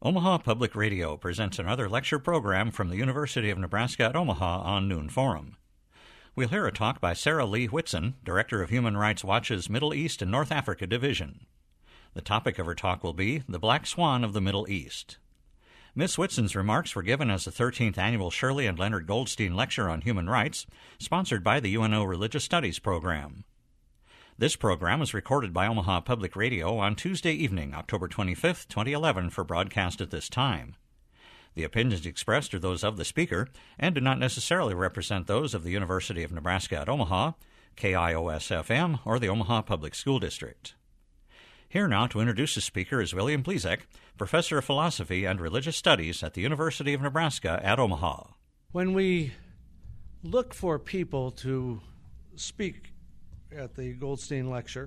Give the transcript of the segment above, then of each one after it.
Omaha Public Radio presents another lecture program from the University of Nebraska at Omaha on Noon Forum. We'll hear a talk by Sarah Lee Whitson, Director of Human Rights Watch's Middle East and North Africa Division. The topic of her talk will be The Black Swan of the Middle East. Ms. Whitson's remarks were given as the 13th Annual Shirley and Leonard Goldstein Lecture on Human Rights, sponsored by the UNO Religious Studies Program. This program was recorded by Omaha Public Radio on Tuesday evening, October 25, 2011, for broadcast at this time. The opinions expressed are those of the speaker and do not necessarily represent those of the University of Nebraska at Omaha, KIOS-FM, or the Omaha Public School District. Here now to introduce the speaker is William Plezek, Professor of Philosophy and Religious Studies at the University of Nebraska at Omaha. When we look for people to speak at the Goldstein Lecture,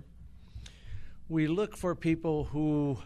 we look for people who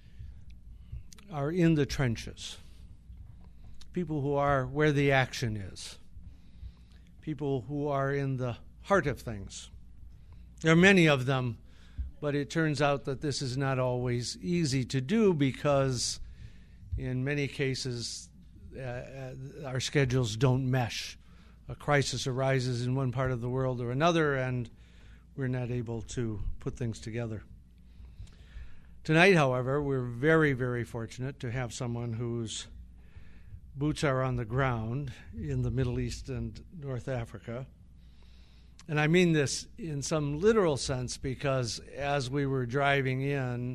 are in the trenches, people who are where the action is, people who are in the heart of things. There are many of them, but it turns out that this is not always easy to do because in many cases our schedules don't mesh. A crisis arises in one part of the world or another, and we're not able to put things together. Tonight, however, we're very, very fortunate to have someone whose boots are on the ground in the Middle East and North Africa. And I mean this in some literal sense because as we were driving in,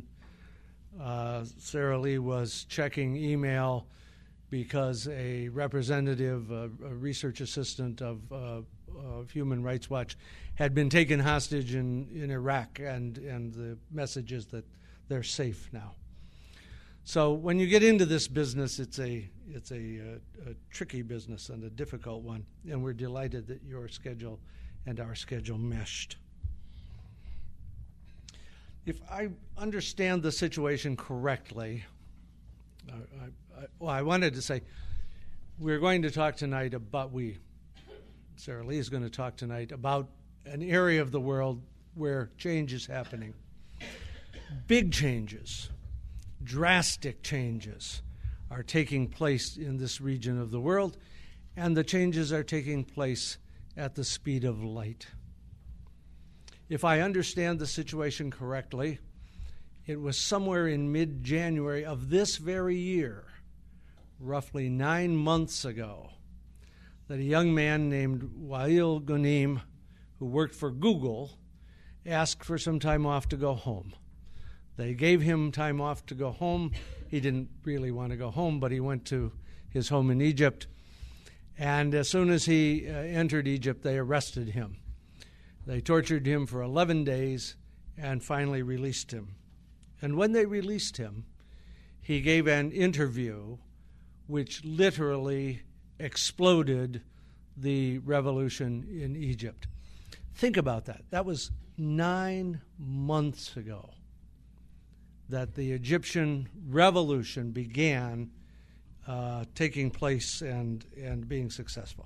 Sarah Lee was checking email because a representative, a research assistant of Human Rights Watch, had been taken hostage in Iraq, and the message is that they're safe now. So when you get into this business, it's a tricky business and a difficult one, and we're delighted that your schedule and our schedule meshed. If I understand the situation correctly, I wanted to say we're going to talk tonight about, Sarah Lee is going to talk tonight about an area of the world where change is happening. Big changes, drastic changes are taking place in this region of the world, and the changes are taking place at the speed of light. If I understand the situation correctly, it was somewhere in mid-January of this very year, roughly 9 months ago, that a young man named Wael Ghonim, who worked for Google, asked for some time off to go home. They gave him time off to go home. He didn't really want to go home, but he went to his home in Egypt. And as soon as he entered Egypt, they arrested him. They tortured him for 11 days and finally released him. And when they released him, he gave an interview which literally exploded the revolution in Egypt. Think about that. That was 9 months ago that the Egyptian revolution began taking place and being successful.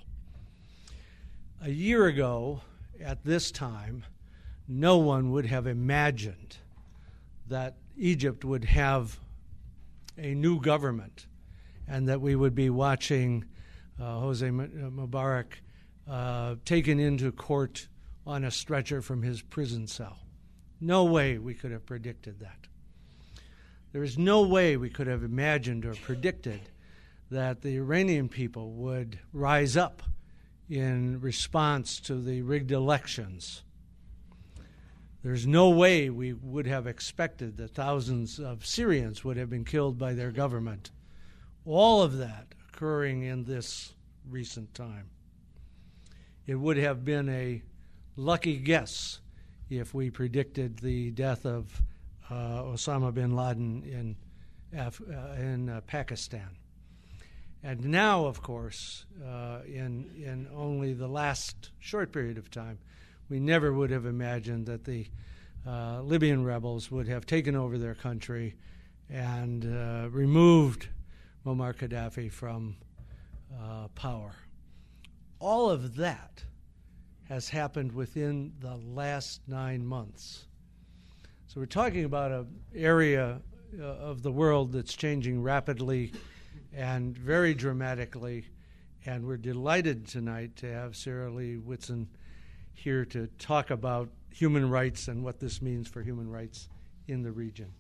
A year ago, at this time, no one would have imagined that Egypt would have a new government and that we would be watching Hosni Mubarak taken into court on a stretcher from his prison cell. No way we could have predicted that. There is no way we could have imagined or predicted that the Iranian people would rise up in response to the rigged elections. There's no way we would have expected that thousands of Syrians would have been killed by their government. All of that occurring in this recent time. It would have been a lucky guess if we predicted the death of Osama bin Laden in Pakistan. And now, of course, in only the last short period of time, we never would have imagined that the Libyan rebels would have taken over their country and removed Muammar Gaddafi from power. All of that has happened within the last 9 months. So we're talking about an area of the world that's changing rapidly and very dramatically. And we're delighted tonight to have Sarah Lee Whitson here to talk about human rights and what this means for human rights in the region.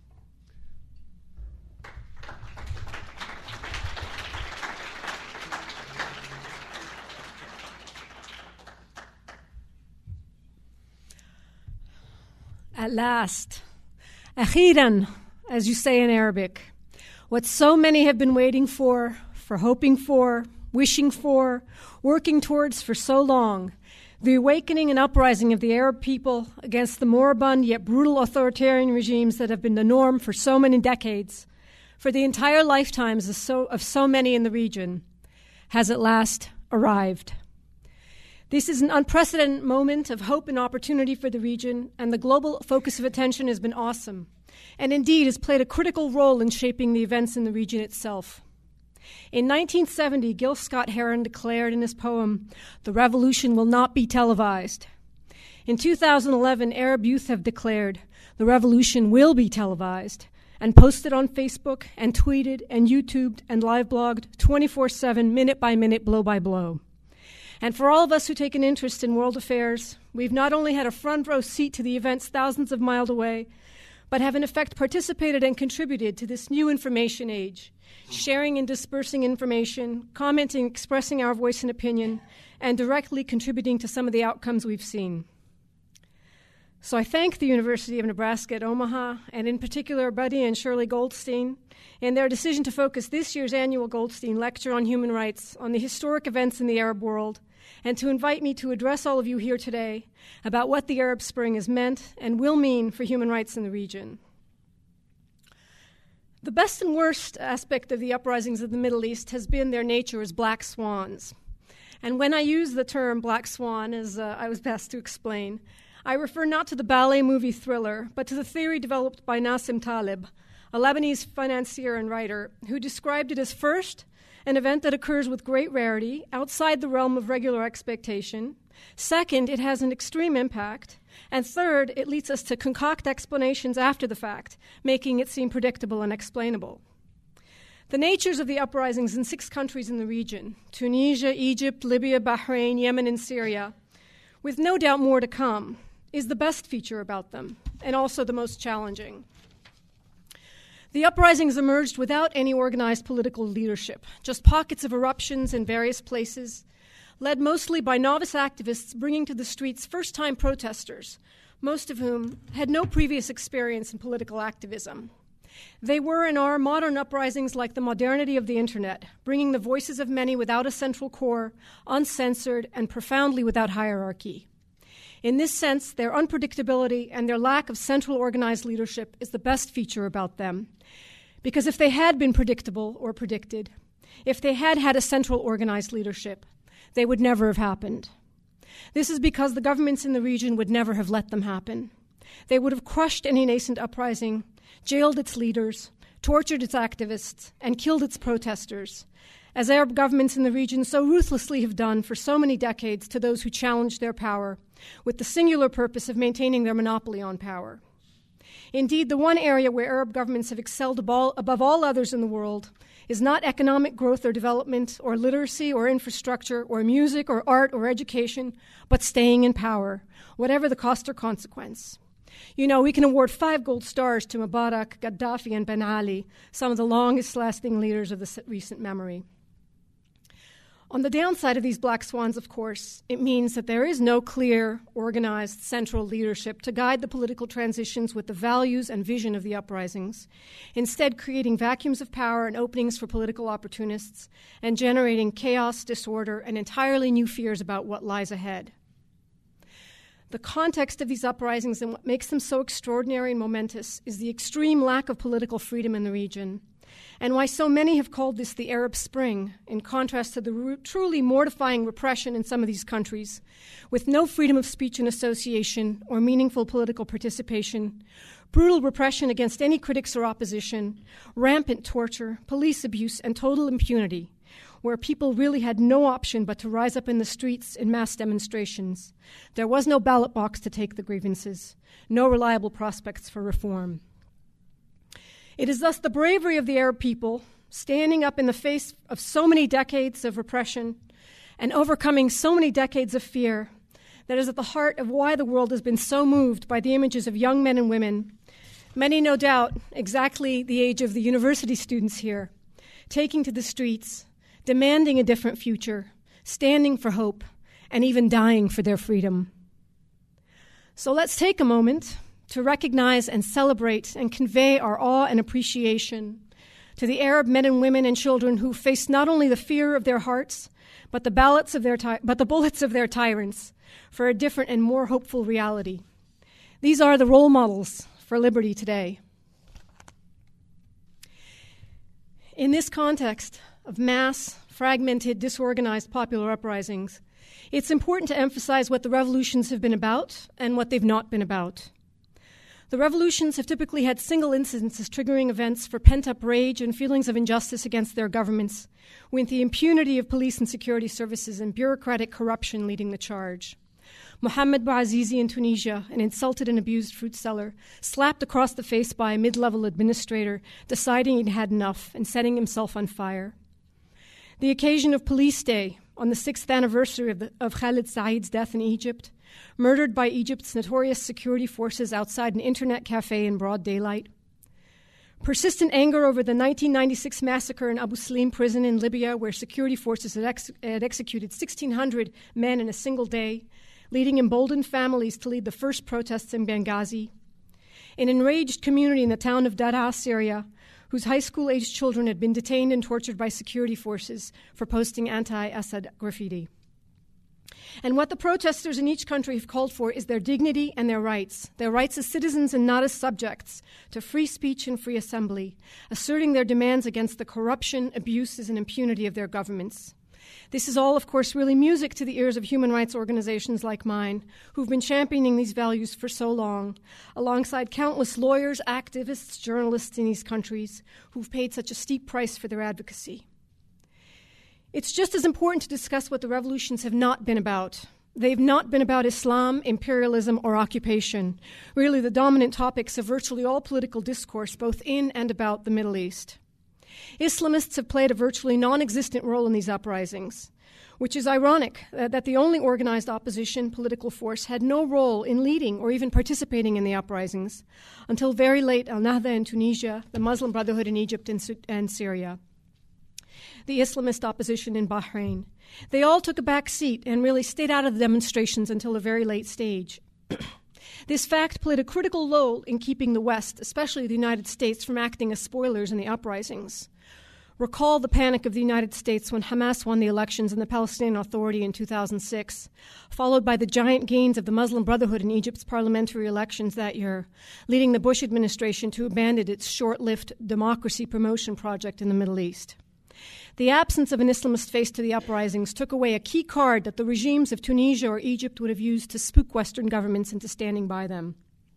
At last, akhiran, as you say in Arabic, what so many have been waiting for hoping for, wishing for, working towards for so long, the awakening and uprising of the Arab people against the moribund yet brutal authoritarian regimes that have been the norm for so many decades, for the entire lifetimes of so many in the region, has at last arrived. This is an unprecedented moment of hope and opportunity for the region, and the global focus of attention has been awesome, and indeed has played a critical role in shaping the events in the region itself. In 1970, Gil Scott-Heron declared in his poem, "The revolution will not be televised." In 2011, Arab youth have declared, "The revolution will be televised," and posted on Facebook and tweeted and YouTubed and live blogged 24/7, minute by minute, blow by blow. And for all of us who take an interest in world affairs, we've not only had a front row seat to the events thousands of miles away, but have in effect participated and contributed to this new information age, sharing and dispersing information, commenting, expressing our voice and opinion, and directly contributing to some of the outcomes we've seen. So I thank the University of Nebraska at Omaha, and in particular Buddy and Shirley Goldstein, in their decision to focus this year's annual Goldstein Lecture on Human Rights on the historic events in the Arab world, and to invite me to address all of you here today about what the Arab Spring has meant and will mean for human rights in the region. The best and worst aspect of the uprisings of the Middle East has been their nature as black swans. And when I use the term black swan, as I was best to explain, I refer not to the ballet movie Thriller, but to the theory developed by Nassim Taleb, a Lebanese financier and writer, who described it as first, an event that occurs with great rarity, outside the realm of regular expectation. Second, it has an extreme impact. And third, it leads us to concoct explanations after the fact, making it seem predictable and explainable. The natures of the uprisings in 6 countries in the region, Tunisia, Egypt, Libya, Bahrain, Yemen, and Syria, with no doubt more to come, is the best feature about them, and also the most challenging. The uprisings emerged without any organized political leadership, just pockets of eruptions in various places, led mostly by novice activists bringing to the streets first-time protesters, most of whom had no previous experience in political activism. They were and are modern uprisings like the modernity of the Internet, bringing the voices of many without a central core, uncensored, and profoundly without hierarchy. In this sense, their unpredictability and their lack of central organized leadership is the best feature about them. Because if they had been predictable or predicted, if they had had a central organized leadership, they would never have happened. This is because the governments in the region would never have let them happen. They would have crushed any nascent uprising, jailed its leaders, tortured its activists, and killed its protesters, as Arab governments in the region so ruthlessly have done for so many decades to those who challenge their power, with the singular purpose of maintaining their monopoly on power. Indeed, the one area where Arab governments have excelled above all others in the world is not economic growth or development or literacy or infrastructure or music or art or education, but staying in power, whatever the cost or consequence. You know, we can award 5 gold stars to Mubarak, Gaddafi, and Ben Ali, some of the longest-lasting leaders of the recent memory. On the downside of these black swans, of course, it means that there is no clear, organized, central leadership to guide the political transitions with the values and vision of the uprisings, instead creating vacuums of power and openings for political opportunists, and generating chaos, disorder, and entirely new fears about what lies ahead. The context of these uprisings and what makes them so extraordinary and momentous is the extreme lack of political freedom in the region, and why so many have called this the Arab Spring, in contrast to the truly mortifying repression in some of these countries, with no freedom of speech and association or meaningful political participation, brutal repression against any critics or opposition, rampant torture, police abuse, and total impunity, where people really had no option but to rise up in the streets in mass demonstrations. There was no ballot box to take the grievances, no reliable prospects for reform. It is thus the bravery of the Arab people, standing up in the face of so many decades of repression and overcoming so many decades of fear, that is at the heart of why the world has been so moved by the images of young men and women, many no doubt exactly the age of the university students here, taking to the streets, demanding a different future, standing for hope, and even dying for their freedom. So let's take a moment to recognize and celebrate and convey our awe and appreciation to the Arab men and women and children who faced not only the fear of their hearts, but the bullets of their tyrants for a different and more hopeful reality. These are the role models for liberty today. In this context of mass, fragmented, disorganized popular uprisings, it's important to emphasize what the revolutions have been about and what they've not been about. The revolutions have typically had single incidences triggering events for pent-up rage and feelings of injustice against their governments, with the impunity of police and security services and bureaucratic corruption leading the charge. Mohamed Bouazizi in Tunisia, an insulted and abused fruit seller, slapped across the face by a mid-level administrator, deciding he'd had enough and setting himself on fire. The occasion of Police Day, on the 6th anniversary of Khalid Said's death in Egypt, murdered by Egypt's notorious security forces outside an internet cafe in broad daylight. Persistent anger over the 1996 massacre in Abu Slim prison in Libya, where security forces had executed 1,600 men in a single day, leading emboldened families to lead the first protests in Benghazi. An enraged community in the town of Daraa, Syria, whose high school-aged children had been detained and tortured by security forces for posting anti-Assad graffiti. And what the protesters in each country have called for is their dignity and their rights as citizens and not as subjects, to free speech and free assembly, asserting their demands against the corruption, abuses, and impunity of their governments. This is all, of course, really music to the ears of human rights organizations like mine, who've been championing these values for so long, alongside countless lawyers, activists, journalists in these countries who've paid such a steep price for their advocacy. It's just as important to discuss what the revolutions have not been about. They've not been about Islam, imperialism, or occupation, really the dominant topics of virtually all political discourse, both in and about the Middle East. Islamists have played a virtually non-existent role in these uprisings, which is ironic that the only organized opposition political force had no role in leading or even participating in the uprisings until very late Al-Nahda in Tunisia, the Muslim Brotherhood in Egypt and Syria, the Islamist opposition in Bahrain. They all took a back seat and really stayed out of the demonstrations until a very late stage. This fact played a critical role in keeping the West, especially the United States, from acting as spoilers in the uprisings. Recall the panic of the United States when Hamas won the elections in the Palestinian Authority in 2006, followed by the giant gains of the Muslim Brotherhood in Egypt's parliamentary elections that year, leading the Bush administration to abandon its short-lived democracy promotion project in the Middle East. The absence of an Islamist face to the uprisings took away a key card that the regimes of Tunisia or Egypt would have used to spook Western governments into standing by them.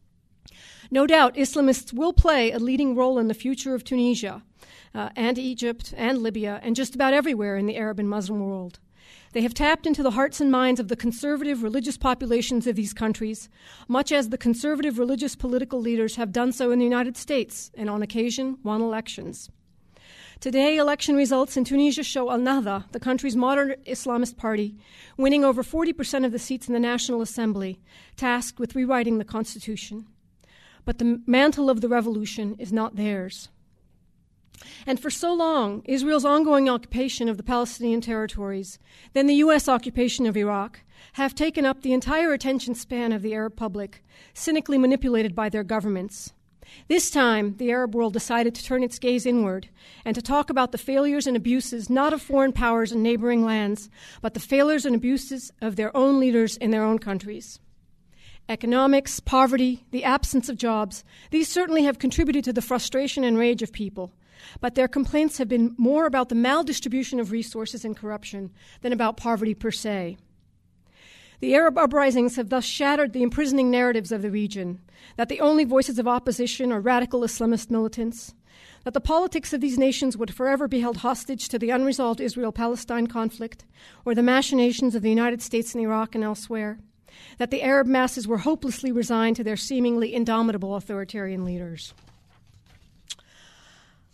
No doubt, Islamists will play a leading role in the future of Tunisia and Egypt and Libya and just about everywhere in the Arab and Muslim world. They have tapped into the hearts and minds of the conservative religious populations of these countries, much as the conservative religious political leaders have done so in the United States and on occasion won elections. Today, election results in Tunisia show Al-Nahda, the country's modern Islamist party, winning over 40% of the seats in the National Assembly, tasked with rewriting the constitution. But the mantle of the revolution is not theirs. And for so long, Israel's ongoing occupation of the Palestinian territories, then the U.S. occupation of Iraq, have taken up the entire attention span of the Arab public, cynically manipulated by their governments. This time, the Arab world decided to turn its gaze inward and to talk about the failures and abuses not of foreign powers in neighboring lands, but the failures and abuses of their own leaders in their own countries. Economics, poverty, the absence of jobs, these certainly have contributed to the frustration and rage of people, but their complaints have been more about the maldistribution of resources and corruption than about poverty per se. The Arab uprisings have thus shattered the imprisoning narratives of the region, that the only voices of opposition are radical Islamist militants, that the politics of these nations would forever be held hostage to the unresolved Israel-Palestine conflict, or the machinations of the United States in Iraq and elsewhere, that the Arab masses were hopelessly resigned to their seemingly indomitable authoritarian leaders.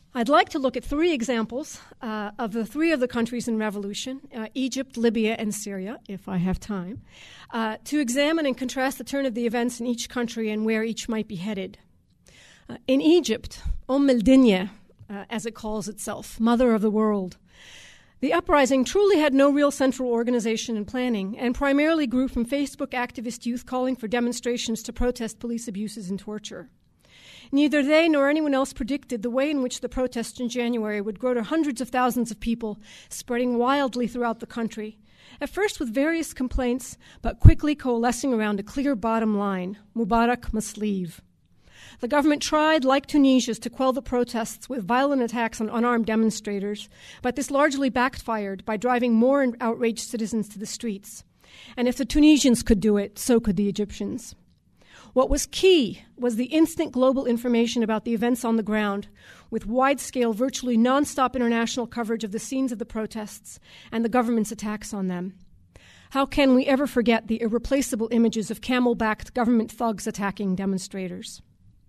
I'd like to look at three examples of the three of the countries in revolution, Egypt, Libya, and Syria, if I have time, to examine and contrast the turn of the events in each country and where each might be headed. In Egypt, el-Dunya, as it calls itself, mother of the world, the uprising truly had no real central organization and planning and primarily grew from Facebook activist youth calling for demonstrations to protest police abuses and torture. Neither they nor anyone else predicted the way in which the protests in January would grow to hundreds of thousands of people spreading wildly throughout the country, at first with various complaints, but quickly coalescing around a clear bottom line: Mubarak must leave. The government tried, like Tunisia's, to quell the protests with violent attacks on unarmed demonstrators, but this largely backfired by driving more outraged citizens to the streets. And if the Tunisians could do it, so could the Egyptians. What was key was the instant global information about the events on the ground, with wide-scale, virtually non-stop international coverage of the scenes of the protests and the government's attacks on them. How can we ever forget the irreplaceable images of camel-backed government thugs attacking demonstrators?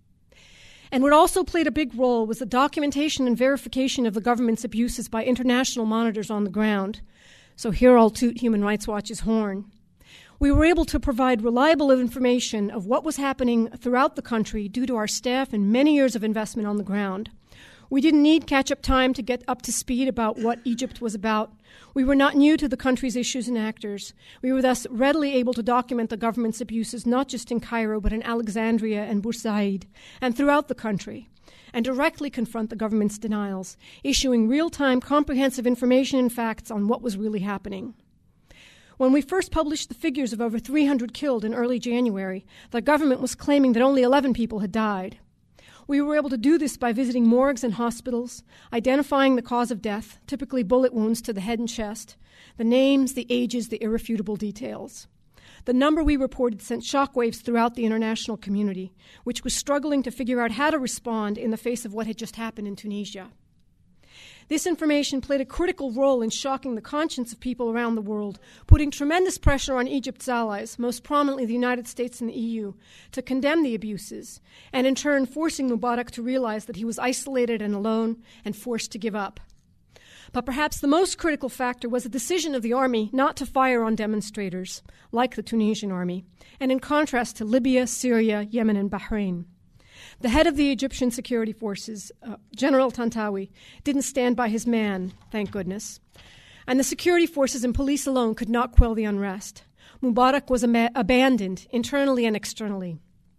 And what also played a big role was the documentation and verification of the government's abuses by international monitors on the ground. So here I'll toot Human Rights Watch's horn. We were able to provide reliable information of what was happening throughout the country due to our staff and many years of investment on the ground. We didn't need catch-up time to get up to speed about what Egypt was about. We were not new to the country's issues and actors. We were thus readily able to document the government's abuses not just in Cairo but in Alexandria and Bursaid and throughout the country, and directly confront the government's denials, issuing real-time comprehensive information and facts on what was really happening. When we first published the figures of over 300 killed in early January, the government was claiming that only 11 people had died. We were able to do this by visiting morgues and hospitals, identifying the cause of death, typically bullet wounds to the head and chest, the names, the ages, the irrefutable details. The number we reported sent shockwaves throughout the international community, which was struggling to figure out how to respond in the face of what had just happened in Tunisia. This information played a critical role in shocking the conscience of people around the world, putting tremendous pressure on Egypt's allies, most prominently the United States and the EU, to condemn the abuses, and in turn forcing Mubarak to realize that he was isolated and alone and forced to give up. But perhaps the most critical factor was the decision of the army not to fire on demonstrators, like the Tunisian army, and in contrast to Libya, Syria, Yemen, and Bahrain. The head of the Egyptian security forces, General Tantawi, didn't stand by his man, thank goodness. And the security forces and police alone could not quell the unrest. Mubarak was abandoned internally and externally.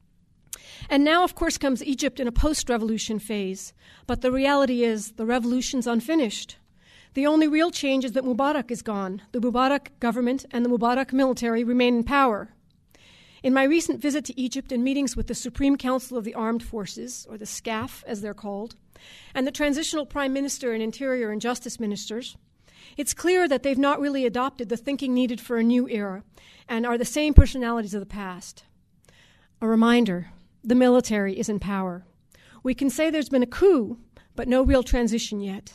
And now, of course, comes Egypt in a post-revolution phase. But the reality is the revolution's unfinished. The only real change is that Mubarak is gone. The Mubarak government and the Mubarak military remain in power. In my recent visit to Egypt and meetings with the Supreme Council of the Armed Forces, or the SCAF as they're called, and the Transitional Prime Minister and Interior and Justice Ministers, it's clear that they've not really adopted the thinking needed for a new era and are the same personalities of the past. A reminder, the military is in power. We can say there's been a coup, but no real transition yet.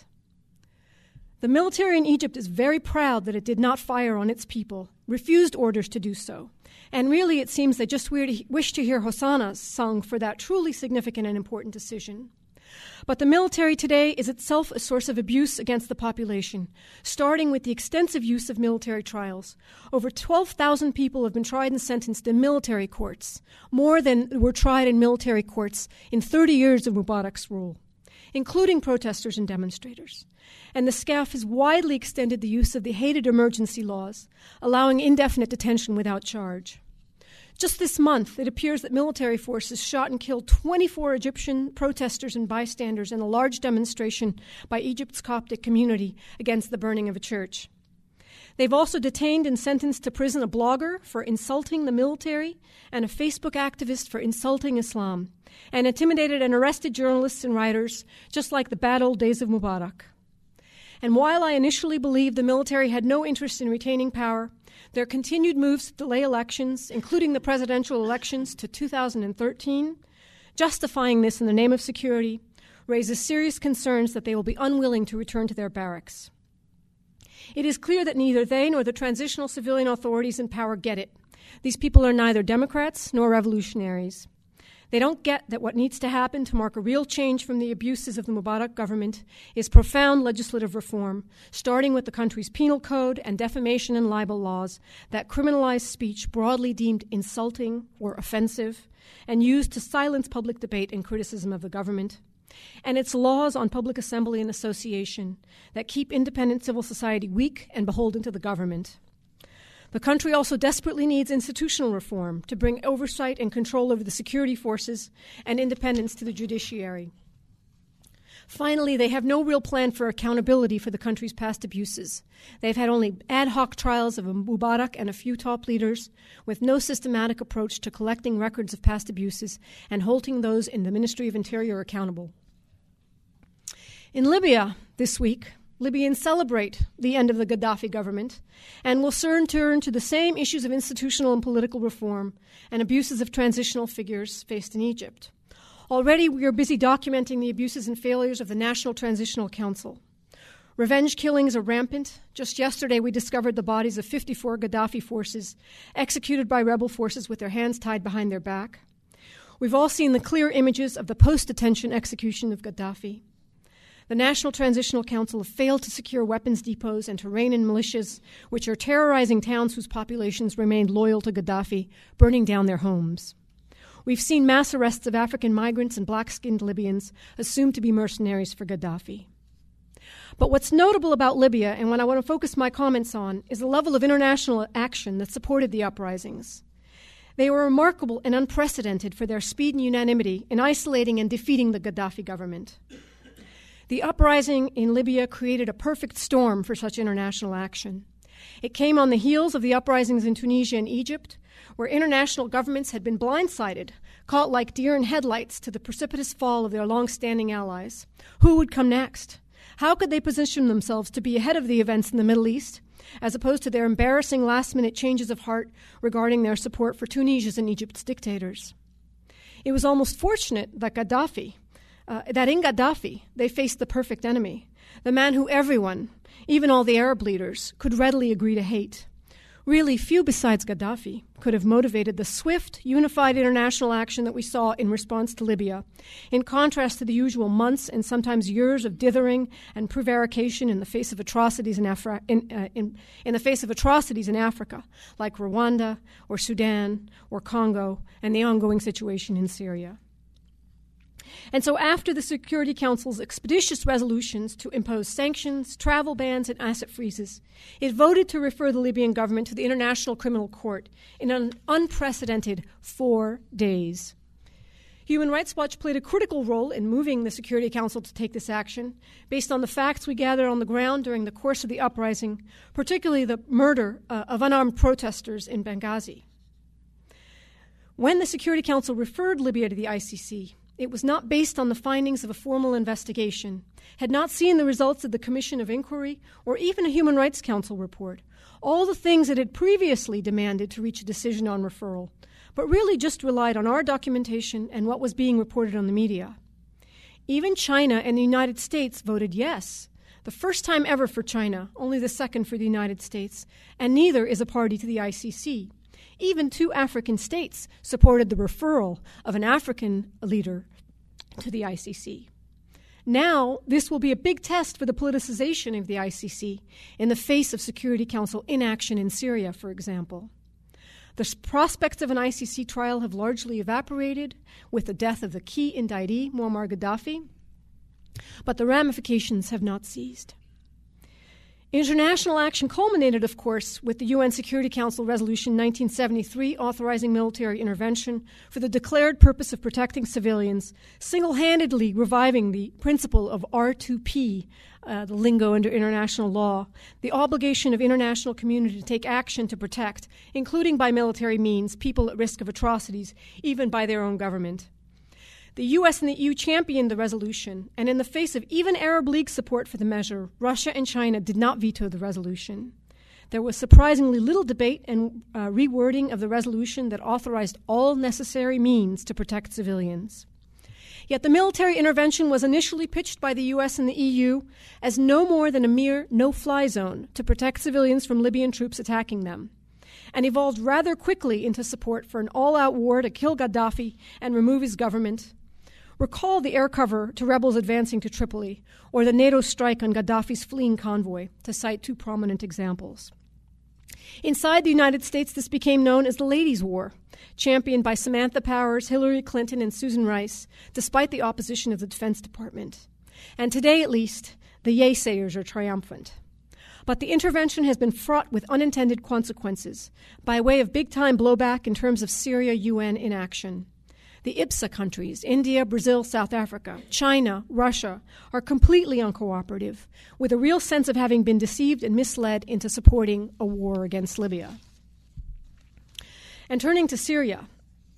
The military in Egypt is very proud that it did not fire on its people, refused orders to do so. And really, it seems they just wish to hear hosannas sung for that truly significant and important decision. But the military today is itself a source of abuse against the population, starting with the extensive use of military trials. Over 12,000 people have been tried and sentenced in military courts, more than were tried in military courts in 30 years of Mubarak's rule, including protesters and demonstrators. And the SCAF has widely extended the use of the hated emergency laws, allowing indefinite detention without charge. Just this month, it appears that military forces shot and killed 24 Egyptian protesters and bystanders in a large demonstration by Egypt's Coptic community against the burning of a church. They've also detained and sentenced to prison a blogger for insulting the military and a Facebook activist for insulting Islam, and intimidated and arrested journalists and writers, just like the bad old days of Mubarak. And while I initially believed the military had no interest in retaining power, their continued moves to delay elections, including the presidential elections to 2013, justifying this in the name of security, raises serious concerns that they will be unwilling to return to their barracks. It is clear that neither they nor the transitional civilian authorities in power get it. These people are neither Democrats nor revolutionaries. They don't get that what needs to happen to mark a real change from the abuses of the Mubarak government is profound legislative reform, starting with the country's penal code and defamation and libel laws that criminalize speech broadly deemed insulting or offensive and used to silence public debate and criticism of the government, and its laws on public assembly and association that keep independent civil society weak and beholden to the government. The country also desperately needs institutional reform to bring oversight and control over the security forces and independence to the judiciary. Finally, they have no real plan for accountability for the country's past abuses. They've had only ad hoc trials of Mubarak and a few top leaders, with no systematic approach to collecting records of past abuses and holding those in the Ministry of Interior accountable. In Libya this week, Libyans celebrate the end of the Gaddafi government and will soon turn to the same issues of institutional and political reform and abuses of transitional figures faced in Egypt. Already, we are busy documenting the abuses and failures of the National Transitional Council. Revenge killings are rampant. Just yesterday, we discovered the bodies of 54 Gaddafi forces executed by rebel forces with their hands tied behind their back. We've all seen the clear images of the post-detention execution of Gaddafi. The National Transitional Council have failed to secure weapons depots and to rein in militias, which are terrorizing towns whose populations remained loyal to Gaddafi, burning down their homes. We've seen mass arrests of African migrants and black-skinned Libyans assumed to be mercenaries for Gaddafi. But what's notable about Libya, and what I want to focus my comments on, is the level of international action that supported the uprisings. They were remarkable and unprecedented for their speed and unanimity in isolating and defeating the Gaddafi government. The uprising in Libya created a perfect storm for such international action. It came on the heels of the uprisings in Tunisia and Egypt, where international governments had been blindsided, caught like deer in headlights to the precipitous fall of their long-standing allies. Who would come next? How could they position themselves to be ahead of the events in the Middle East, as opposed to their embarrassing last-minute changes of heart regarding their support for Tunisia's and Egypt's dictators? It was almost fortunate that in Gaddafi, they faced the perfect enemy, the man who everyone, even all the Arab leaders, could readily agree to hate. Really, few besides Gaddafi could have motivated the swift, unified international action that we saw in response to Libya, in contrast to the usual months and sometimes years of dithering and prevarication in the face of atrocities in the face of atrocities in Africa, like Rwanda or Sudan or Congo, and the ongoing situation in Syria. And so after the Security Council's expeditious resolutions to impose sanctions, travel bans, and asset freezes, it voted to refer the Libyan government to the International Criminal Court in an unprecedented 4 days. Human Rights Watch played a critical role in moving the Security Council to take this action, based on the facts we gathered on the ground during the course of the uprising, particularly the murder of unarmed protesters in Benghazi. When the Security Council referred Libya to the ICC, it was not based on the findings of a formal investigation, had not seen the results of the Commission of Inquiry, or even a Human Rights Council report, all the things it had previously demanded to reach a decision on referral, but really just relied on our documentation and what was being reported on the media. Even China and the United States voted yes, the first time ever for China, only the second for the United States, and neither is a party to the ICC. Even 2 African states supported the referral of an African leader to the ICC. Now, this will be a big test for the politicization of the ICC in the face of Security Council inaction in Syria, for example. The prospects of an ICC trial have largely evaporated with the death of the key indictee, Muammar Gaddafi, but the ramifications have not ceased. International action culminated, of course, with the UN Security Council Resolution 1973 authorizing military intervention for the declared purpose of protecting civilians, single-handedly reviving the principle of R2P, the lingo under international law, the obligation of international community to take action to protect, including by military means, people at risk of atrocities, even by their own government. The U.S. and the EU championed the resolution, and in the face of even Arab League support for the measure, Russia and China did not veto the resolution. There was surprisingly little debate and rewording of the resolution that authorized all necessary means to protect civilians. Yet the military intervention was initially pitched by the U.S. and the EU as no more than a mere no-fly zone to protect civilians from Libyan troops attacking them. and evolved rather quickly into support for an all-out war to kill Gaddafi and remove his government. Recall the air cover to rebels advancing to Tripoli, or the NATO strike on Gaddafi's fleeing convoy, to cite two prominent examples. Inside the United States, this became known as the Ladies' War, championed by Samantha Powers, Hillary Clinton, and Susan Rice, despite the opposition of the Defense Department. And today, at least, the yaysayers are triumphant. But the intervention has been fraught with unintended consequences by way of big-time blowback in terms of Syria UN inaction. The IPSA countries, India, Brazil, South Africa, China, Russia, are completely uncooperative, with a real sense of having been deceived and misled into supporting a war against Libya. And turning to Syria,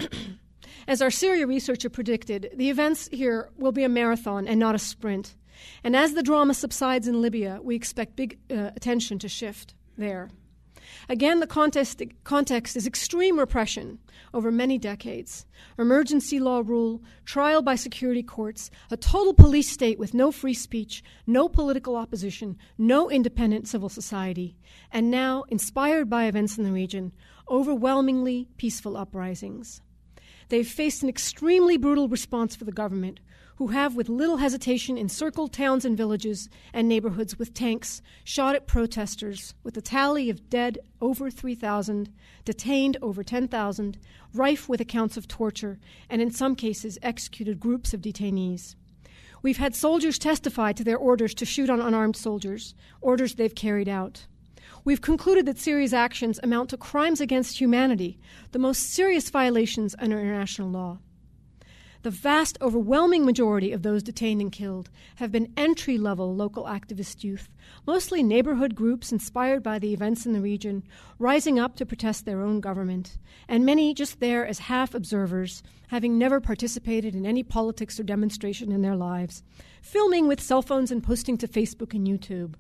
as our Syria researcher predicted, the events here will be a marathon and not a sprint. And as the drama subsides in Libya, we expect big attention to shift there. Again, the context is extreme repression over many decades, emergency law rule, trial by security courts, a total police state with no free speech, no political opposition, no independent civil society, and now, inspired by events in the region, overwhelmingly peaceful uprisings. They've faced an extremely brutal response for the government, who have with little hesitation encircled towns and villages and neighborhoods with tanks, shot at protesters, with a tally of dead over 3,000, detained over 10,000, rife with accounts of torture, and in some cases executed groups of detainees. We've had soldiers testify to their orders to shoot on unarmed soldiers, orders they've carried out. We've concluded that Syria's actions amount to crimes against humanity, the most serious violations under international law. The vast, overwhelming majority of those detained and killed have been entry-level local activist youth, mostly neighborhood groups inspired by the events in the region, rising up to protest their own government, and many just there as half-observers, having never participated in any politics or demonstration in their lives, filming with cell phones and posting to Facebook and YouTube.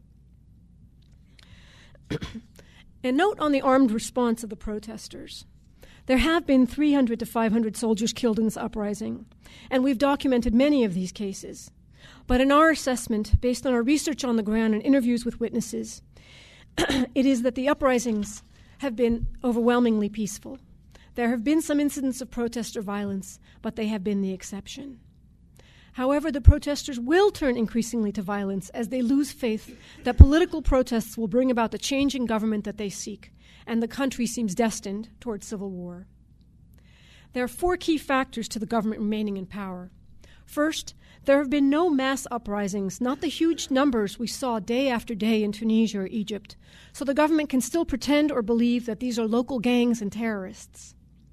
A note on the armed response of the protesters. There have been 300 to 500 soldiers killed in this uprising, and we've documented many of these cases. But in our assessment, based on our research on the ground and interviews with witnesses, it is that the uprisings have been overwhelmingly peaceful. There have been some incidents of protester violence, but they have been the exception. However, the protesters will turn increasingly to violence as they lose faith that political protests will bring about the change in government that they seek, and the country seems destined towards civil war. There are 4 key factors to the government remaining in power. First, there have been no mass uprisings, not the huge numbers we saw day after day in Tunisia or Egypt, so the government can still pretend or believe that these are local gangs and terrorists.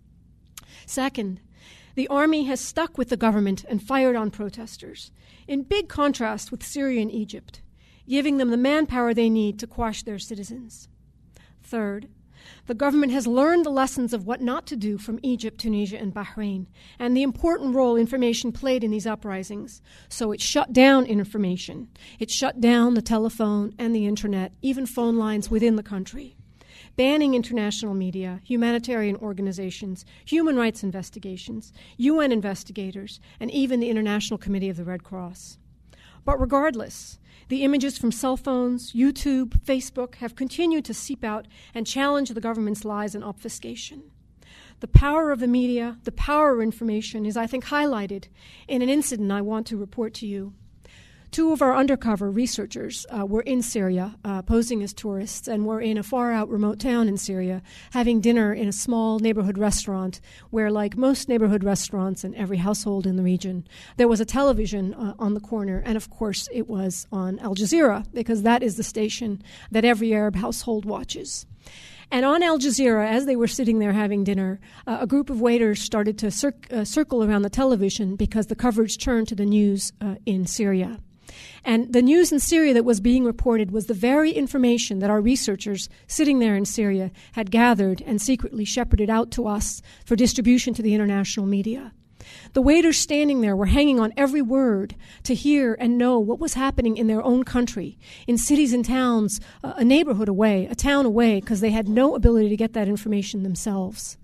Second, the army has stuck with the government and fired on protesters, in big contrast with Syria and Egypt, giving them the manpower they need to quash their citizens. Third, the government has learned the lessons of what not to do from Egypt, Tunisia, and Bahrain, and the important role information played in these uprisings. So it shut down information. It shut down the telephone and the internet, even phone lines within the country, banning international media, humanitarian organizations, human rights investigations, UN investigators, and even the International Committee of the Red Cross. But regardless, the images from cell phones, YouTube, Facebook have continued to seep out and challenge the government's lies and obfuscation. The power of the media, the power of information is, I think, highlighted in an incident I want to report to you. 2 of our undercover researchers were in Syria, posing as tourists, and were in a far-out remote town in Syria, having dinner in a small neighborhood restaurant where, like most neighborhood restaurants in every household in the region, there was a television on the corner, and of course it was on Al Jazeera, because that is the station that every Arab household watches. And on Al Jazeera, as they were sitting there having dinner, a group of waiters started to circle around the television because the coverage turned to the news in Syria. And the news in Syria that was being reported was the very information that our researchers sitting there in Syria had gathered and secretly shepherded out to us for distribution to the international media. The waiters standing there were hanging on every word to hear and know what was happening in their own country, in cities and towns, a neighborhood away, a town away, because they had no ability to get that information themselves.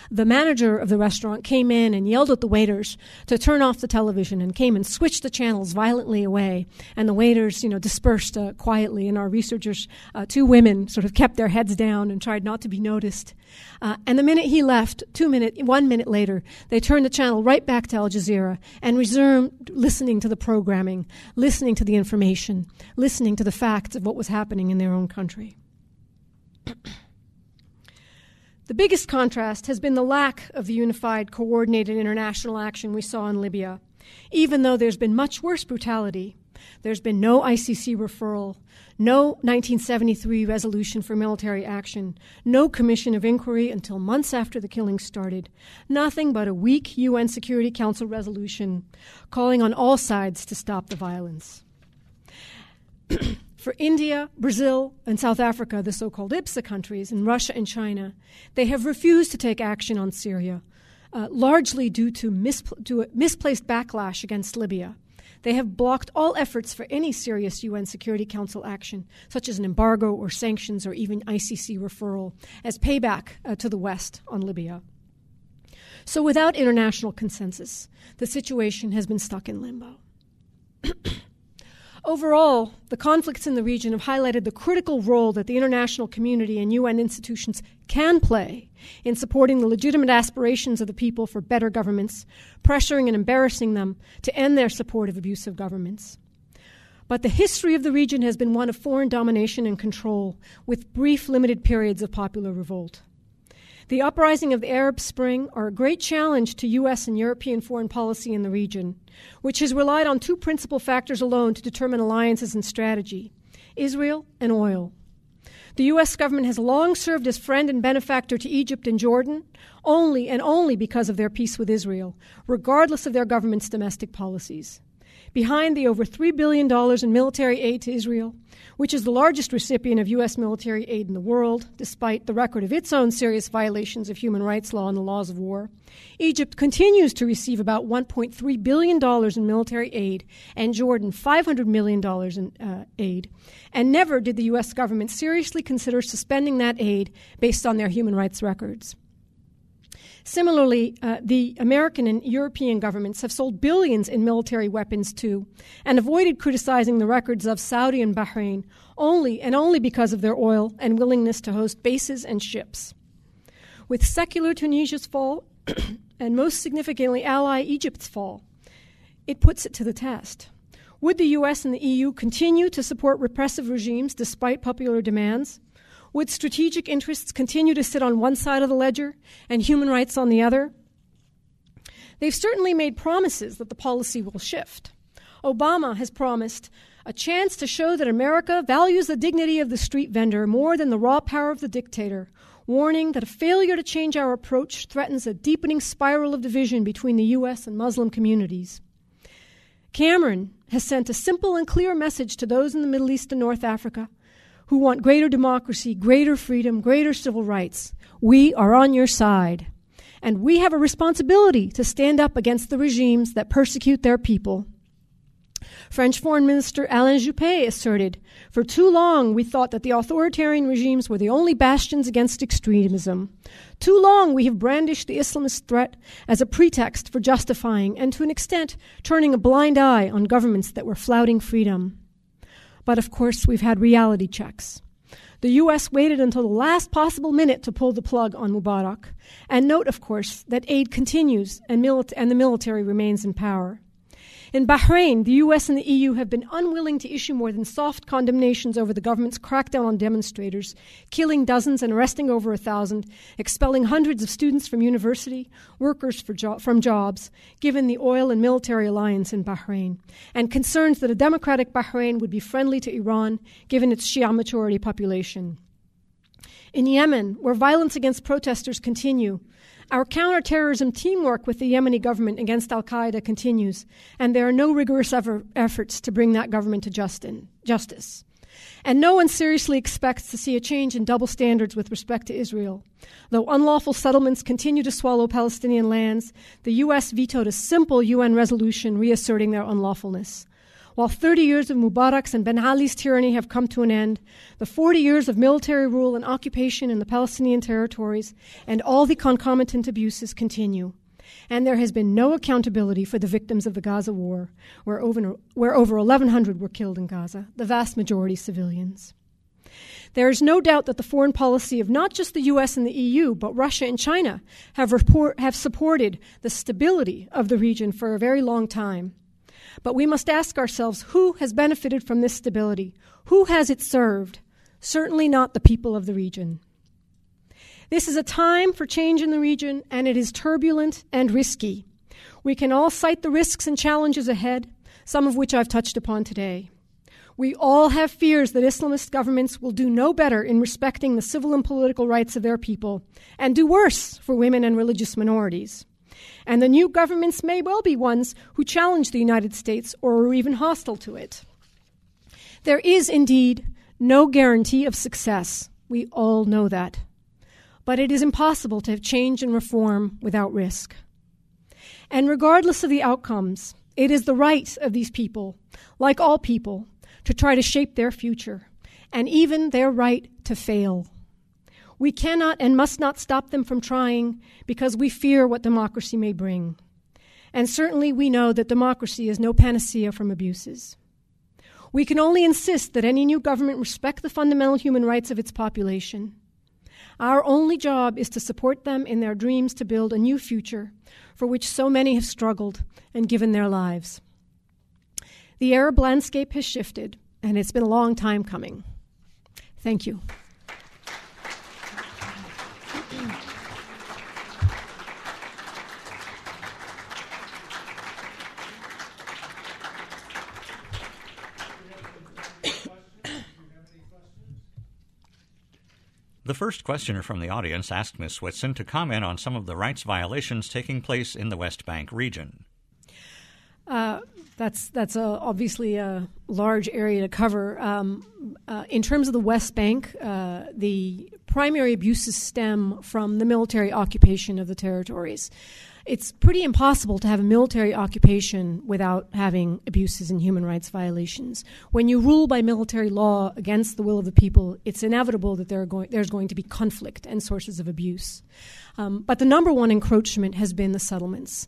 the manager of the restaurant came in and yelled at the waiters to turn off the television and came and switched the channels violently away. And the waiters, dispersed quietly. And our researchers, 2 women, sort of kept their heads down and tried not to be noticed. And the minute he left, 1 minute later, they turned the channel right back to Al Jazeera and resumed listening to the programming, listening to the information, listening to the facts of what was happening in their own country. The biggest contrast has been the lack of the unified, coordinated international action we saw in Libya. Even though there's been much worse brutality, there's been no ICC referral, no 1973 resolution for military action, no commission of inquiry until months after the killings started, nothing but a weak UN Security Council resolution calling on all sides to stop the violence. For India, Brazil, and South Africa, the so-called IPSA countries, and Russia and China, they have refused to take action on Syria, largely due to a misplaced backlash against Libya. They have blocked all efforts for any serious UN Security Council action, such as an embargo or sanctions or even ICC referral, as payback to the West on Libya. So without international consensus, the situation has been stuck in limbo. Overall, the conflicts in the region have highlighted the critical role that the international community and UN institutions can play in supporting the legitimate aspirations of the people for better governments, pressuring and embarrassing them to end their support of abusive governments. But the history of the region has been one of foreign domination and control, with brief, limited periods of popular revolt. The uprising of the Arab Spring are a great challenge to U.S. and European foreign policy in the region, which has relied on 2 principal factors alone to determine alliances and strategy: Israel and oil. The U.S. government has long served as friend and benefactor to Egypt and Jordan, only because of their peace with Israel, regardless of their government's domestic policies. Behind the over $3 billion in military aid to Israel, which is the largest recipient of U.S. military aid in the world, despite the record of its own serious violations of human rights law and the laws of war, Egypt continues to receive about $1.3 billion in military aid and Jordan $500 million in aid. And never did the U.S. government seriously consider suspending that aid based on their human rights records. Similarly, the American and European governments have sold billions in military weapons to and avoided criticizing the records of Saudi and Bahrain only because of their oil and willingness to host bases and ships. With secular Tunisia's fall and most significantly ally Egypt's fall, it puts it to the test. Would the U.S. and the EU continue to support repressive regimes despite popular demands? Would strategic interests continue to sit on one side of the ledger and human rights on the other? They've certainly made promises that the policy will shift. Obama has promised a chance to show that America values the dignity of the street vendor more than the raw power of the dictator, warning that a failure to change our approach threatens a deepening spiral of division between the U.S. and Muslim communities. Cameron has sent a simple and clear message to those in the Middle East and North Africa who want greater democracy, greater freedom, greater civil rights. We are on your side. And we have a responsibility to stand up against the regimes that persecute their people. French Foreign Minister Alain Juppé asserted, "For too long we thought that the authoritarian regimes were the only bastions against extremism. Too long we have brandished the Islamist threat as a pretext for justifying and to an extent turning a blind eye on governments that were flouting freedom." But of course, we've had reality checks. The U.S. waited until the last possible minute to pull the plug on Mubarak. And note, of course, that aid continues and the military remains in power. In Bahrain, the U.S. and the EU have been unwilling to issue more than soft condemnations over the government's crackdown on demonstrators, killing dozens and arresting over 1,000, expelling hundreds of students from university, workers from jobs, given the oil and military alliance in Bahrain, and concerns that a democratic Bahrain would be friendly to Iran, given its Shia majority population. In Yemen, where violence against protesters continue, our counterterrorism teamwork with the Yemeni government against al-Qaeda continues, and there are no rigorous efforts to bring that government to justice. And no one seriously expects to see a change in double standards with respect to Israel. Though unlawful settlements continue to swallow Palestinian lands, the U.S. vetoed a simple UN resolution reasserting their unlawfulness. While 30 years of Mubarak's and Ben Ali's tyranny have come to an end, the 40 years of military rule and occupation in the Palestinian territories and all the concomitant abuses continue. And there has been no accountability for the victims of the Gaza war, where over 1,100 were killed in Gaza, the vast majority civilians. There is no doubt that the foreign policy of not just the U.S. and the EU, but Russia and China have supported the stability of the region for a very long time. But we must ask ourselves, who has benefited from this stability? Who has it served? Certainly not the people of the region. This is a time for change in the region, and it is turbulent and risky. We can all cite the risks and challenges ahead, some of which I've touched upon today. We all have fears that Islamist governments will do no better in respecting the civil and political rights of their people, and do worse for women and religious minorities. And the new governments may well be ones who challenge the United States or are even hostile to it. There is indeed no guarantee of success. We all know that. But it is impossible to have change and reform without risk. And regardless of the outcomes, it is the right of these people, like all people, to try to shape their future, and even their right to fail. We cannot and must not stop them from trying because we fear what democracy may bring. And certainly we know that democracy is no panacea from abuses. We can only insist that any new government respect the fundamental human rights of its population. Our only job is to support them in their dreams to build a new future for which so many have struggled and given their lives. The Arab landscape has shifted, and it's been a long time coming. Thank you. The first questioner from the audience asked Ms. Whitson to comment on some of the rights violations taking place in the West Bank region. That's obviously a large area to cover. In terms of the West Bank, the primary abuses stem from the military occupation of the territories. It's pretty impossible to have a military occupation without having abuses and human rights violations. When you rule by military law against the will of the people, it's inevitable that there's going to be conflict and sources of abuse. But the number one encroachment has been the settlements.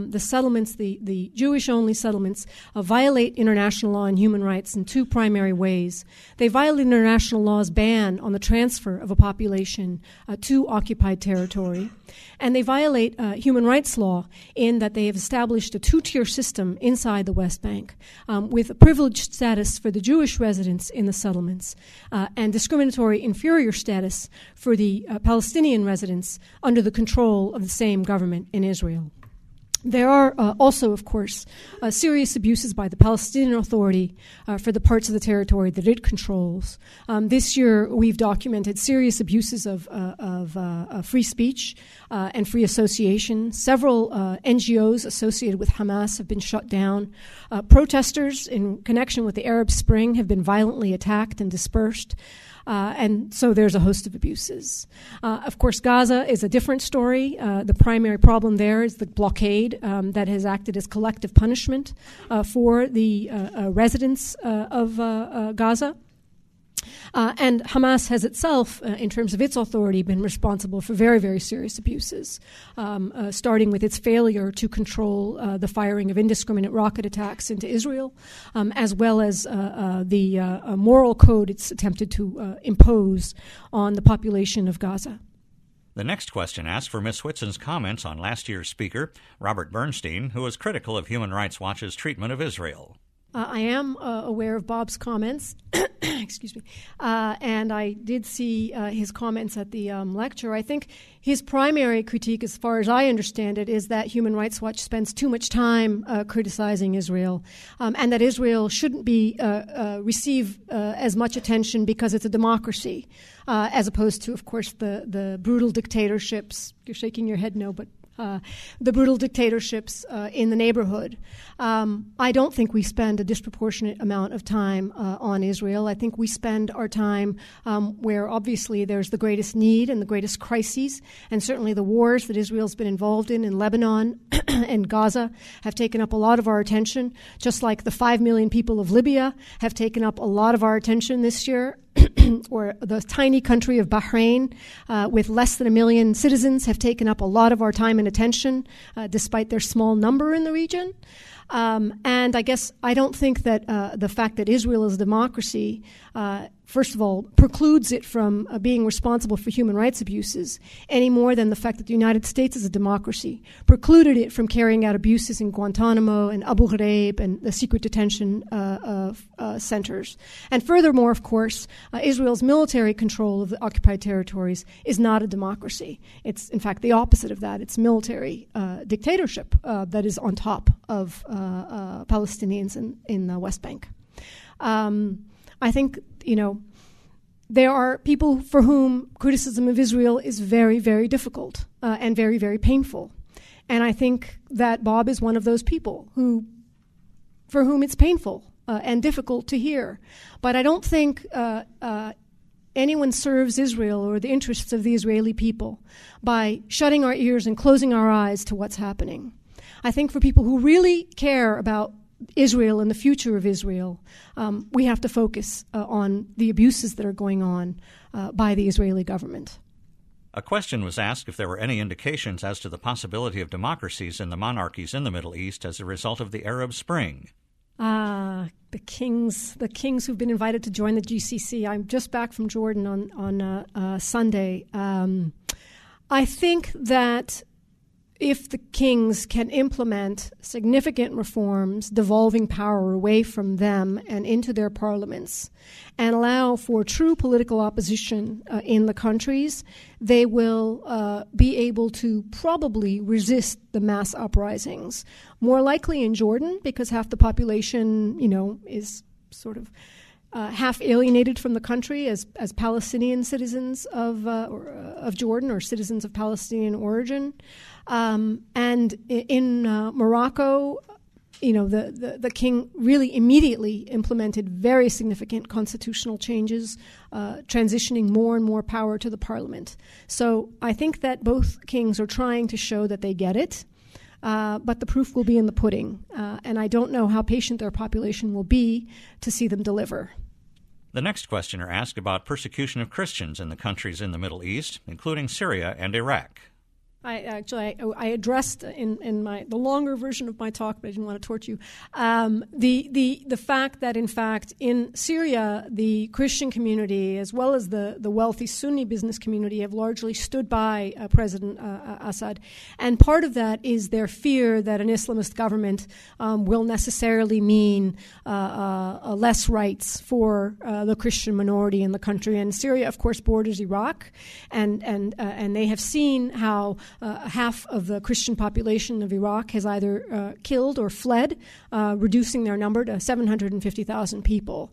The Jewish-only settlements, violate international law and human rights in two primary ways. They violate international law's ban on the transfer of a population to occupied territory, and they violate human rights law in that they have established a two-tier system inside the West Bank with a privileged status for the Jewish residents in the settlements and discriminatory inferior status for the Palestinian residents under the control of the same government in Israel. There are also, of course, serious abuses by the Palestinian Authority for the parts of the territory that it controls. This year, we've documented serious abuses of free speech and free association. Several NGOs associated with Hamas have been shut down. Protesters in connection with the Arab Spring have been violently attacked and dispersed. And so there's a host of abuses. Of course, Gaza is a different story. The primary problem there is the blockade that has acted as collective punishment for the residents of Gaza. And Hamas has itself, in terms of its authority, been responsible for very, very serious abuses, starting with its failure to control the firing of indiscriminate rocket attacks into Israel, as well as the moral code it's attempted to impose on the population of Gaza. The next question asked for Ms. Whitson's comments on last year's speaker, Robert Bernstein, who was critical of Human Rights Watch's treatment of Israel. I am aware of Bob's comments, excuse me, and I did see his comments at the lecture. I think his primary critique, as far as I understand it, is that Human Rights Watch spends too much time criticizing Israel, and that Israel shouldn't be receive as much attention because it's a democracy, as opposed to, of course, the brutal dictatorships. You're shaking your head no, but the brutal dictatorships in the neighborhood. I don't think we spend a disproportionate amount of time on Israel. I think we spend our time where obviously there's the greatest need and the greatest crises, and certainly the wars that Israel's been involved in Lebanon and Gaza have taken up a lot of our attention, just like the 5 million people of Libya have taken up a lot of our attention this year. Or the tiny country of Bahrain, with less than 1 million citizens, have taken up a lot of our time and attention, despite their small number in the region. And I guess I don't think that the fact that Israel is a democracy, first of all, precludes it from being responsible for human rights abuses any more than the fact that the United States is a democracy precluded it from carrying out abuses in Guantanamo and Abu Ghraib and the secret detention centers. And furthermore, of course, Israel's military control of the occupied territories is not a democracy. It's, in fact, the opposite of that. It's military dictatorship that is on top of Palestinians in the West Bank. I think, there are people for whom criticism of Israel is very, very difficult and very, very painful. And I think that Bob is one of those people for whom it's painful and difficult to hear. But I don't think anyone serves Israel or the interests of the Israeli people by shutting our ears and closing our eyes to what's happening. I think for people who really care about Israel and the future of Israel, we have to focus on the abuses that are going on by the Israeli government. A question was asked if there were any indications as to the possibility of democracies in the monarchies in the Middle East as a result of the Arab Spring. The kings who've been invited to join the GCC. I'm just back from Jordan on Sunday. I think that if the kings can implement significant reforms, devolving power away from them and into their parliaments, and allow for true political opposition in the countries, they will be able to probably resist the mass uprisings. More likely in Jordan, because half the population, is sort of half alienated from the country as Palestinian citizens of Jordan or citizens of Palestinian origin. And in Morocco, the king really immediately implemented very significant constitutional changes, transitioning more and more power to the parliament. So I think that both kings are trying to show that they get it. But the proof will be in the pudding, and I don't know how patient their population will be to see them deliver. The next questioner asked about persecution of Christians in the countries in the Middle East, including Syria and Iraq. I addressed in the longer version of my talk, but I didn't want to torture you, the fact that in fact in Syria the Christian community as well as the wealthy Sunni business community have largely stood by President Assad, and part of that is their fear that an Islamist government will necessarily mean less rights for the Christian minority in the country. And Syria, of course, borders Iraq, and they have seen how half of the Christian population of Iraq has either killed or fled, reducing their number to 750,000 people.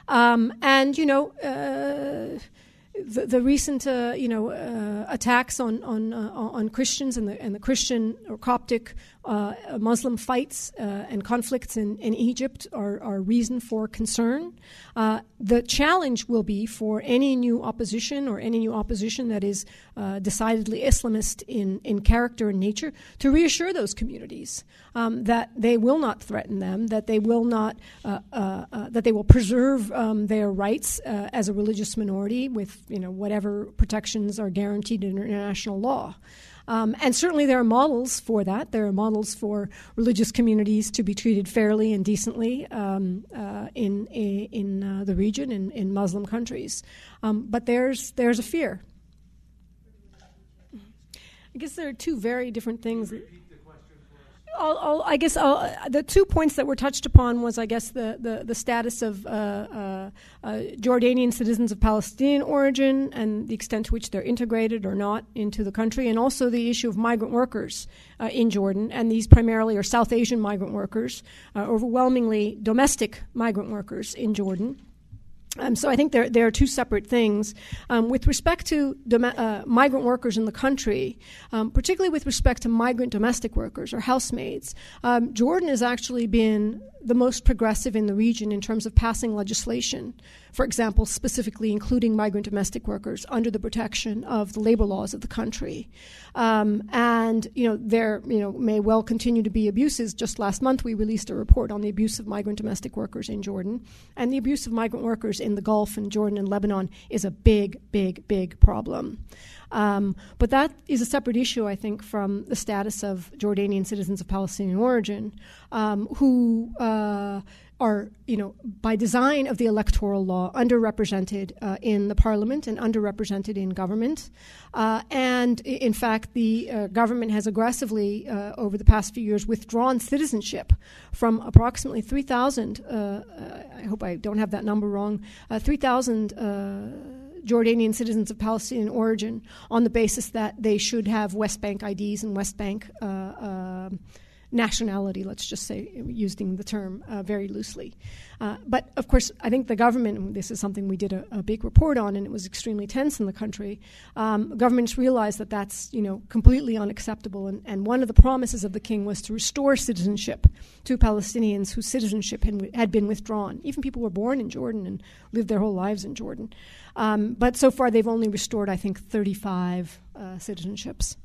The recent attacks on Christians and the Christian or Coptic Muslim fights and conflicts in Egypt are reason for concern. The challenge will be for any new opposition that is decidedly Islamist in character and nature to reassure those communities that they will not threaten them, that they will not that they will preserve their rights as a religious minority with whatever protections are guaranteed in international law. And certainly there are models for that. There are models for religious communities to be treated fairly and decently in the region, in Muslim countries. But there's a fear. I guess there are two very different things. The 2 points that were touched upon was, I guess, the status of Jordanian citizens of Palestinian origin and the extent to which they're integrated or not into the country, and also the issue of migrant workers in Jordan. And these primarily are South Asian migrant workers, overwhelmingly domestic migrant workers in Jordan. So I think there are two separate things. With respect to migrant workers in the country, particularly with respect to migrant domestic workers or housemaids, Jordan has actually been the most progressive in the region in terms of passing legislation, for example, specifically including migrant domestic workers under the protection of the labor laws of the country. And there may well continue to be abuses. Just last month we released a report on the abuse of migrant domestic workers in Jordan, and the abuse of migrant workers in the Gulf and Jordan and Lebanon is a big, big, big problem. But that is a separate issue, I think, from the status of Jordanian citizens of Palestinian origin, who are, by design of the electoral law, underrepresented in the parliament and underrepresented in government. And in fact, the government has aggressively, over the past few years, withdrawn citizenship from approximately 3,000, I hope I don't have that number wrong, 3,000 Jordanian citizens of Palestinian origin on the basis that they should have West Bank IDs and West Bank nationality, let's just say, using the term very loosely. But, of course, I think the government, and this is something we did a big report on, and it was extremely tense in the country, governments realized that that's, completely unacceptable. And one of the promises of the king was to restore citizenship to Palestinians whose citizenship had been withdrawn. Even people who were born in Jordan and lived their whole lives in Jordan. But so far they've only restored, I think, 35 citizenships.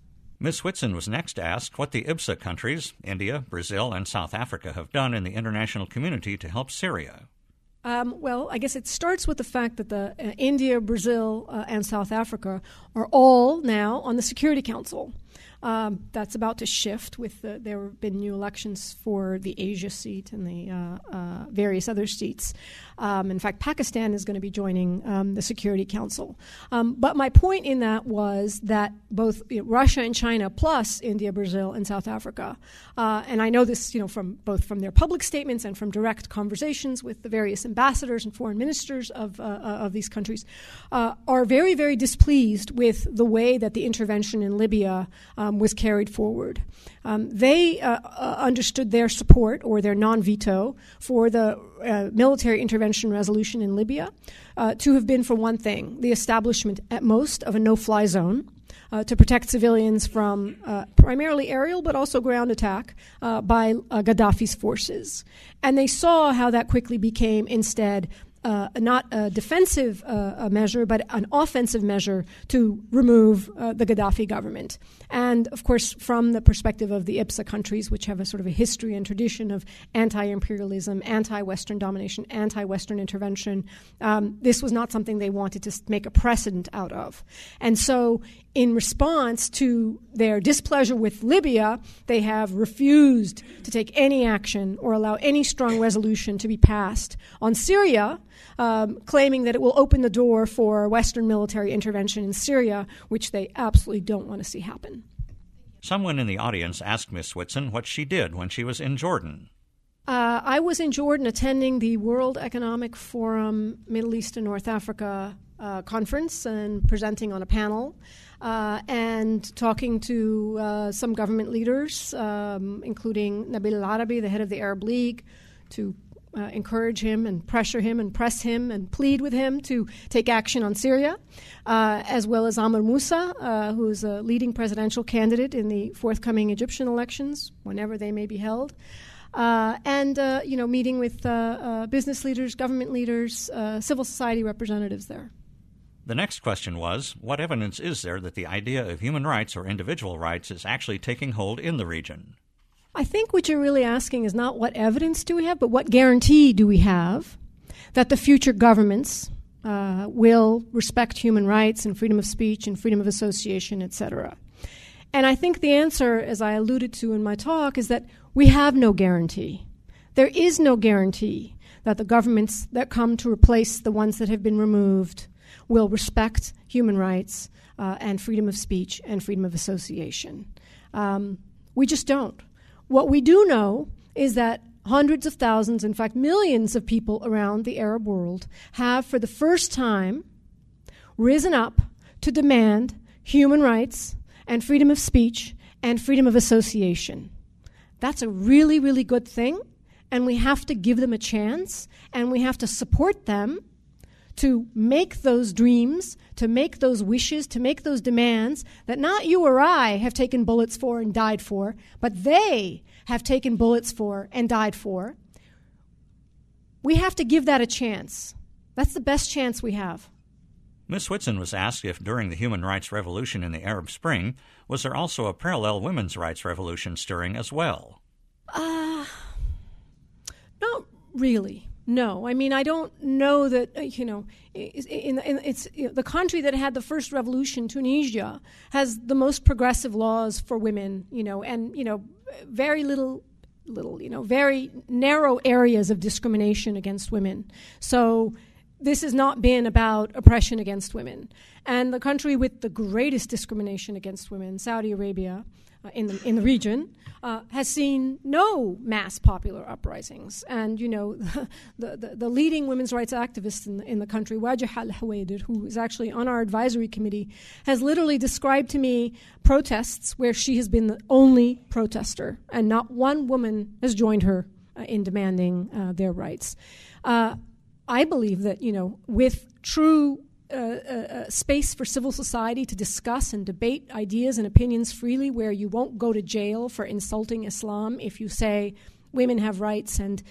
Ms. Whitson was next asked what the IBSA countries, India, Brazil, and South Africa, have done in the international community to help Syria. Well, I guess it starts with the fact that India, Brazil, and South Africa are all now on the Security Council. That's about to shift with there have been new elections for the Asia seat and the various other seats. In fact, Pakistan is going to be joining the Security Council. But my point in that was that both Russia and China, plus India, Brazil, and South Africa, and I know this from their public statements and from direct conversations with the various ambassadors and foreign ministers of these countries, are very, very displeased with the way that the intervention in Libya was carried forward. They understood their support or their non-veto for the military intervention resolution in Libya to have been, for one thing, the establishment at most of a no-fly zone to protect civilians from primarily aerial but also ground attack by Gaddafi's forces. And they saw how that quickly became instead not a defensive measure, but an offensive measure to remove the Gaddafi government. And, of course, from the perspective of the IBSA countries, which have a sort of a history and tradition of anti-imperialism, anti-Western domination, anti-Western intervention, this was not something they wanted to make a precedent out of. And so, in response to their displeasure with Libya, they have refused to take any action or allow any strong resolution to be passed on Syria, claiming that it will open the door for Western military intervention in Syria, which they absolutely don't want to see happen. Someone in the audience asked Ms. Whitson what she did when she was in Jordan. I was in Jordan attending the World Economic Forum Middle East and North Africa conference and presenting on a panel and talking to some government leaders, including Nabil al-Arabi, the head of the Arab League, to encourage him and pressure him and press him and plead with him to take action on Syria, as well as Amr Moussa, who is a leading presidential candidate in the forthcoming Egyptian elections, whenever they may be held. And meeting with business leaders, government leaders, civil society representatives there. The next question was, what evidence is there that the idea of human rights or individual rights is actually taking hold in the region? I think what you're really asking is not what evidence do we have, but what guarantee do we have that the future governments will respect human rights and freedom of speech and freedom of association, etc. And I think the answer, as I alluded to in my talk, is that we have no guarantee. There is no guarantee that the governments that come to replace the ones that have been removed will respect human rights and freedom of speech and freedom of association. We just don't. What we do know is that hundreds of thousands, in fact millions of people around the Arab world have for the first time risen up to demand human rights and freedom of speech and freedom of association. That's a really, really good thing, and we have to give them a chance, and we have to support them to make those dreams, to make those wishes, to make those demands that not you or I have taken bullets for and died for, but they have taken bullets for and died for. We have to give that a chance. That's the best chance we have. Ms. Whitson was asked if during the human rights revolution in the Arab Spring, was there also a parallel women's rights revolution stirring as well? Not really. No, I mean, I don't know that, the country that had the first revolution, Tunisia, has the most progressive laws for women, and, very little, very narrow areas of discrimination against women. So this has not been about oppression against women. And the country with the greatest discrimination against women, Saudi Arabia, in the region, has seen no mass popular uprisings. And, the leading women's rights activist in the country, Wajih al-Huwaidir, who is actually on our advisory committee, has literally described to me protests where she has been the only protester, and not one woman has joined her in demanding their rights. I believe that, with true space for civil society to discuss and debate ideas and opinions freely, where you won't go to jail for insulting Islam if you say women have rights and,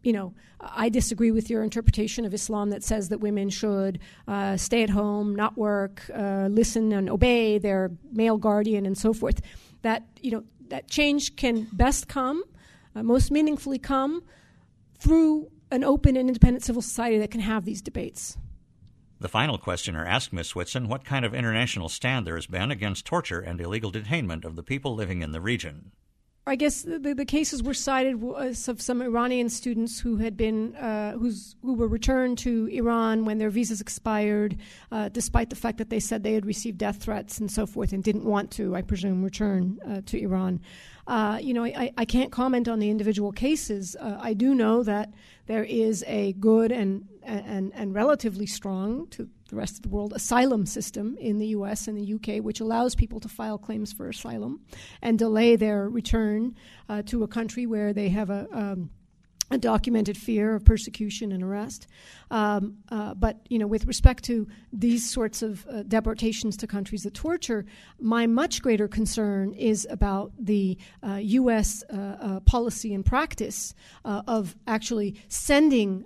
I disagree with your interpretation of Islam that says that women should stay at home, not work, listen and obey their male guardian and so forth. That, that change can best come, most meaningfully come through an open and independent civil society that can have these debates. The final questioner asked Ms. Whitson what kind of international stand there has been against torture and illegal detainment of the people living in the region. I guess the cases were cited of some Iranian students who had been who were returned to Iran when their visas expired, despite the fact that they said they had received death threats and so forth and didn't want to, I presume, return to Iran. I can't comment on the individual cases. I do know that there is a good and relatively strong to the rest of the world asylum system in the U.S. and the U.K., which allows people to file claims for asylum and delay their return to a country where they have a documented fear of persecution and arrest. But, with respect to these sorts of deportations to countries that torture, my much greater concern is about the U.S. Policy and practice of actually sending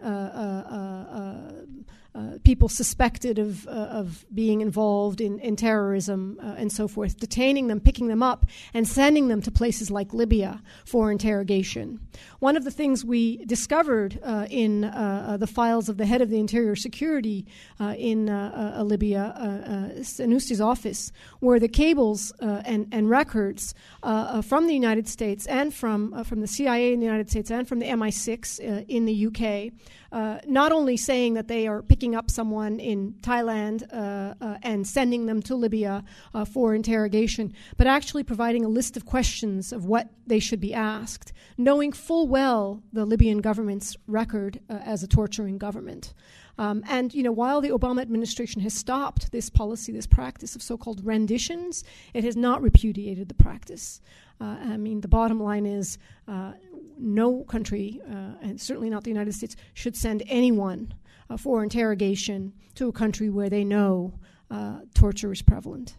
people suspected of being involved in terrorism and so forth, detaining them, picking them up, and sending them to places like Libya for interrogation. One of the things we discovered in the files of the head of the Interior Security in Libya, Senousti's office, were the cables and records from the United States and from the CIA in the United States and from the MI6 in the UK, not only saying that they are picking up someone in Thailand and sending them to Libya for interrogation, but actually providing a list of questions of what they should be asked, knowing full well the Libyan government's record as a torturing government. And while the Obama administration has stopped this policy, this practice of so-called renditions, it has not repudiated the practice. The bottom line is no country, and certainly not the United States, should send anyone for interrogation to a country where they know torture is prevalent.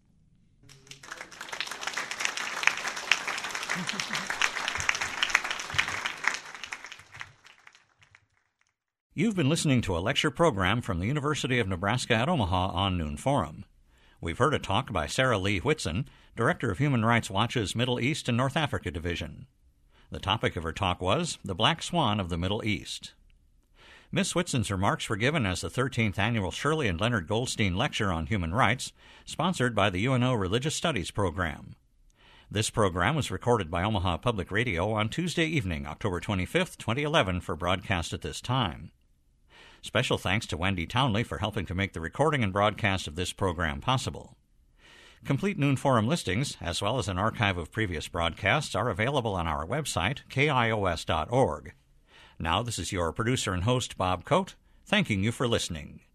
You've been listening to a lecture program from the University of Nebraska at Omaha on Noon Forum. We've heard a talk by Sarah Lee Whitson, Director of Human Rights Watch's Middle East and North Africa Division. The topic of her talk was The Black Swan of the Middle East. Ms. Whitson's remarks were given as the 13th Annual Shirley and Leonard Goldstein Lecture on Human Rights, sponsored by the UNO Religious Studies Program. This program was recorded by Omaha Public Radio on Tuesday evening, October 25, 2011, for broadcast at this time. Special thanks to Wendy Townley for helping to make the recording and broadcast of this program possible. Complete Noon Forum listings, as well as an archive of previous broadcasts, are available on our website, kios.org. Now, this is your producer and host, Bob Coate, thanking you for listening.